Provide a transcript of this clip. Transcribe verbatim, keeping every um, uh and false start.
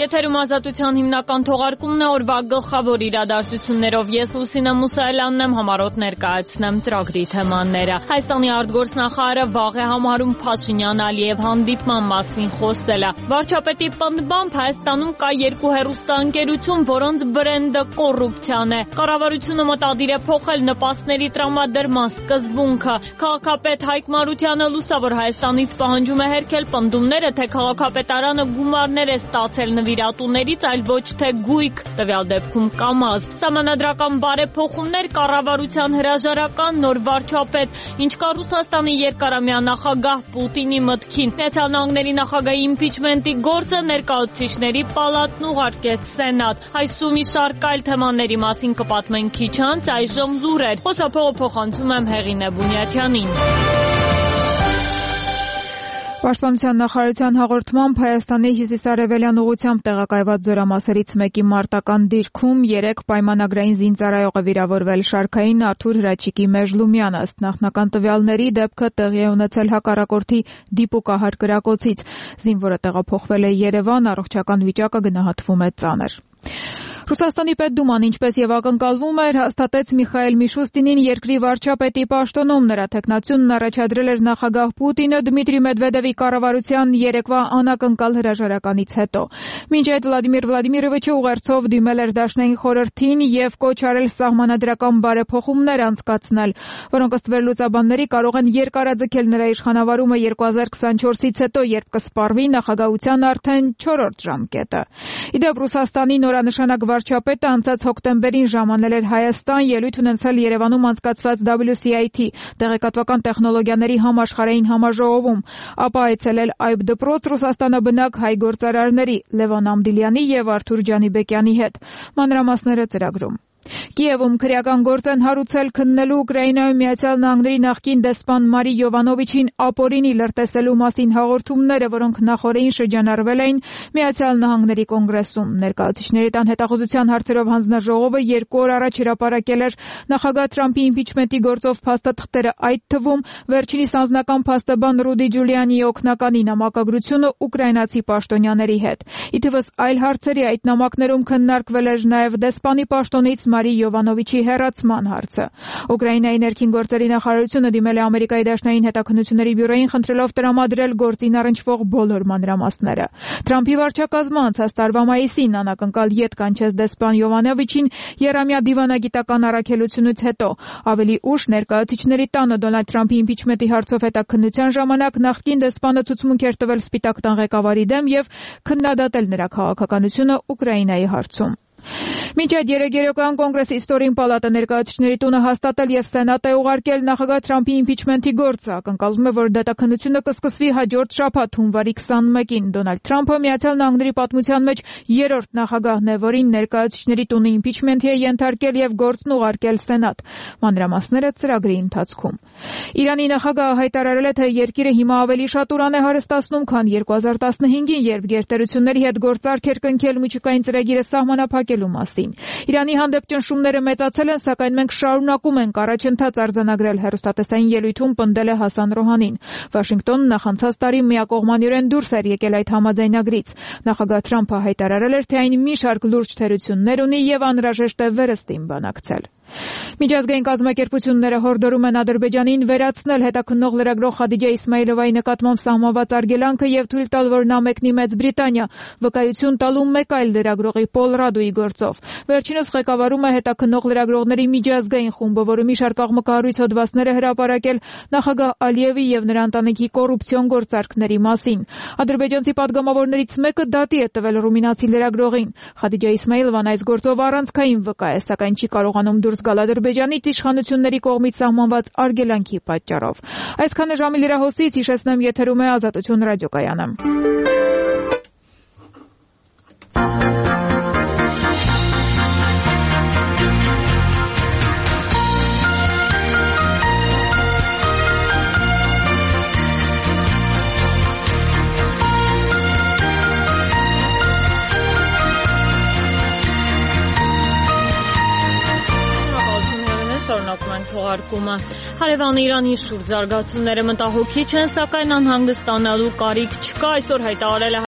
Եթերում ազատության հիմնական թողարկումն է, օրվա գլխավոր իրադարձություններով ես Լուսինե Մուսայելյանն եմ, համառոտ ներկայացնեմ ծրագրի թեմաները։ Հայաստանի արտգործնախարարը վաղ է համարում Փաշինյան-Ալիև հանդիպման մասին խոսելը։ Վարչապետի պնդմամբ Հայաստանում կա երկու հեռուստաընկերություն, որոնց բրենդը կոռուպցիան է։ Կառավարությունը մտադիր է փոխել նպաստների տրամադրման սկզբունքը։ Քաղաքապետ Հայկ Մարությանը լուսավոր Հայաստանից պահանջում է հերքել պնդումները, թե քաղաքապետարանը գումարներ է ստացել նվիրատուներից, այլ ոչ թե գույք, տվյալ դեպքում Կամազ։ Սահմանադրական բարեփոխումներ, կառավարության հրաժարական, նոր վարչապետ, ինչ կա Ռուսաստանի երկարամյա նախագահ Պուտինի մտքին։ Միացյալ Նահանգների նախագահի իմպիչմենտի գործը Ներկայացուցիչների պալատն ուղարկեց Սենատ։ Այս ու մի շարք այլ թեմաների մասին կպատմենք քիչ անց, այժմ լուրեր։ Խոսափողը փոխանցում եմ Հեղինե Բունյաթյանին։ Պաշտպանության նախարարության հաղորդմամբ Հայաստանի հյուսիսարևելյան ուղղությամբ տեղակայված զորամասերից մեկի մարտական դիրքում երեք պայմանագրային զինծառայող է վիրավորվել շարքային Արթուր Հրաչիկի Մեժլումյանը։ Ըստ նախնական տվյալների դեպքը տեղի է ունեցել հակառակորդի դիպուկահար կրակոցից։ Զինվորը տեղափոխվել է Երևան, առողջական վիճակը գնահատվում է ծանր։ Ռուսաստանի Պետդուման, ինչպես եւ ակնկալվում էր, հաստատեց Միխայել Միշուստինին երկրի վարչապետի պաշտոնում։ Նրա թեկնածունն առաջադրել էր նախագահ Պուտինը Դմիտրի Մեդվեդևի կառավարության երեկվա անակնկալ հրաժարականից հետո։ Մինչ այդ Վլադիմիր Վլադիմիրովիչը ուղերձով դիմել էր Դաշնային խորհրդին եւ կոչ արել սահմանադրական բարեփոխումներ անցկացնել, որոնք ըստ վերլուծաբանների կարող են երկարաձգել նրա իշխանավարումը երկու հազար քսանչորսից հետո, երբ կսպառվի նախագահության արդեն չորրորդ ժամկետը։ Իդեպ Ռուսաստանի նորանշանակ վարչապետը անցած հոկտեմբերին ժամանել էր Հայաստան, ելույթ ունեցել Երևանում անցկացված W C I T տեղեկատվական տեխնոլոգիաների համաշխարհային համաժողովում, ապա այցելել այբ դպրոց Ռուսաստանը բնակ հայ գործարարների Լևոն Ամդիլյանի եւ Արթուր Ջանիբեկյանի հետ։ Մանրամասները ծրագրում։ Կիևում քրեական գործ են հարուցել քննելու Ուկրաինայում Միացյալ Նահանգների նախկին դեսպան Մարի Յովանովիչին ապօրինի լրտեսելու մասին հաղորդումները, որոնք նախորդին շրջանառվել էին Միացյալ Նահանգների կոնգրեսում։ Ներկայացուցիչների տան հետախուզության հարցերով հանձնաժողովը երկու օր առաջ հրապարակել էր նախագահ Թրամփի իմպիչմենտի գործով փաստաթղթերը, այդ թվում վերջինիս անձնական փաստաբան Ռուդի Ջուլիանիի օգնականի նամակագրությունը ուկրաինացի պաշտոնյաների հետ։ Ի թվս այլ հարցերի այդ նամակներում քննարկվել էր նաև դեսպանի պաշտոնից Մարի Յովանովիչի հեռացման հարցը։ Ուկրաինայի ներքին գործերի նախարարությունը դիմել է Ամերիկայի Դաշնային հետաքննությունների բյուրոյին, խնդրելով տրամադրել գործին առնչվող բոլոր մանրամասները։ Թրամփի վարչակազմը անցած տարվա մայիսին անակնկալ ետ կանչեց դեսպան Յովանովիչին եռամյա դիվանագիտական առաքելությունից հետո։ Ավելի ուշ ներկայացուցիչների տանը Դոնալդ Թրամփի իմպիչմենտի հարցով հետաքննության ժամանակ նախկին դեսպանը ցուցմունք էր տվել Սպիտակ տան ղեկավարի դեմ եւ քննադատել նրա քաղաքականությունը Ուկրաինայի հարցում։ Մինչ այդ երեգերական կոնգրեսի Ստորին պալատը ներկայացուցիչների տունը հաստատել եւ Սենատ է ուղարկել նախագահ Թրամփի իմպիչմենտի գործը, ակնկալվում է, որ դատաքննությունը կսկսվի հաջորդ շաբաթ հունվարի քսանմեկին։ Դոնալդ Թրամփը Միացյալ Նահանգների պատմության մեջ երրորդ նախագահն է, որին ներկայացուցիչների տունը իմպիչմենտի է ենթարկել եւ գործն ուղարկել Սենատ։ Մանրամասները ծրագրի ընթացքում։ Իրանի նախագահը հայտարարել է, թե երկիրը հիմա ավելի շատ ուրան է հարստացնում, քան երկու հազար տասնհինգին, երբ գերտերությունների հետ գործարք էր կնքել միջուկային ծրագիրը սահմանափակելու մասին։ Իրանի հանդեպ ճնշումները մեծացել են, սակայն մենք շարունակում ենք առաջընթաց արձանագրել, հեռուստատեսային ելույթում պնդել է Հասան Ռոհանին։ Վաշինգտոնը նախանցած տարի միակողմանիորեն դուրս էր եկել այդ համաձայնագրից։ Նախագահ Թրամփը հայտարարել էր, թե այն մի շարք լուրջ թերություններ ունի եւ անհրաժեշտ է վերստին բանակցել։ Միջազգային կազմակերպությունները հորդորում են Ադրբեջանին վերացնել հետաքննող լրագրող Խադիջա Իսմայիլովայի նկատմամբ սահմանված արգելանքը եւ թույլ տալ, որ նա մեկնի Մեծ Բրիտանիա, վկայություն տալու մեկ այլ լրագրողի Պոլ Ռադուի գործով։ Վերջինս ղեկավարում է հետաքննող լրագրողների միջազգային խումբը, որը մի շարք աղմկահարույց հոդվածներ է հրապարակել նախագահ Ալիևի եւ նրա ընտանիքի կոռուպցիոն գործարքների մասին։ Ադրբեջանցի падգամավորներից մեկը դատի է տվել ռումինացի լրագրողին։ Խադիջա Իսմայիլովան այս գործով առանցքային վկա է, սակայն չի կարողանում դուրս գալ Ադրբեջանից իշխանությունների կողմից սահմանված արգելանքի պատճառով։ Այսքանը ժամի լրահոսից, հիշեցնեմ, եթերում է Ազատություն ռադիոկայանը։ Թողարկումը Հարևան Իրանի շուրջ զարգացումները մտահոգիչ են, սակայն անհանգստանալու կարիք չկա։ Այսօր հայտարարել է